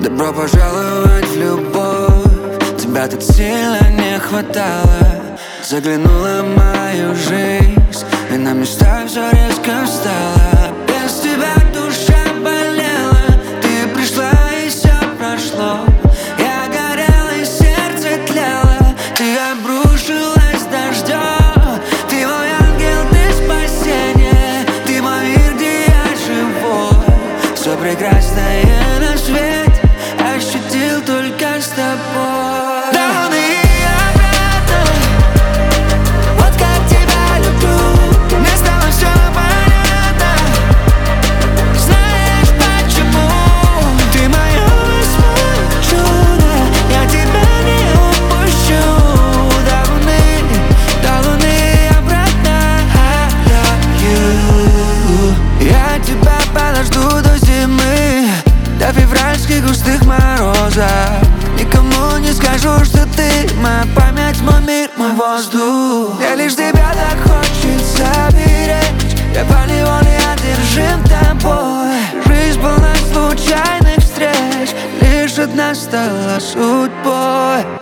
Добро пожаловать в любовь. Тебя так сильно не хватало. Заглянула в мою жизнь, и на места все резко встало. Без тебя душа болела, ты пришла и все прошло. Я горела и сердце тлело, ты обрушилась дождем. Ты мой ангел, ты спасение, ты мой мир, где я живой. Все прекрасное на свете ощутил только с тобой. До луны и обратно, вот как тебя люблю. Мне стало все понятно, знаешь почему? Ты моё восьмое чудо, я тебя не упущу. До луны и обратно, I love you. Я тебя подожду до зимы, до февральских густых морозов. Никому не скажу, что ты моя память, мой мир, мой воздух. Мне лишь тебя так хочется беречь, я поневоле одержим тобой. Жизнь полна случайных встреч, лишь одна стала судьбой.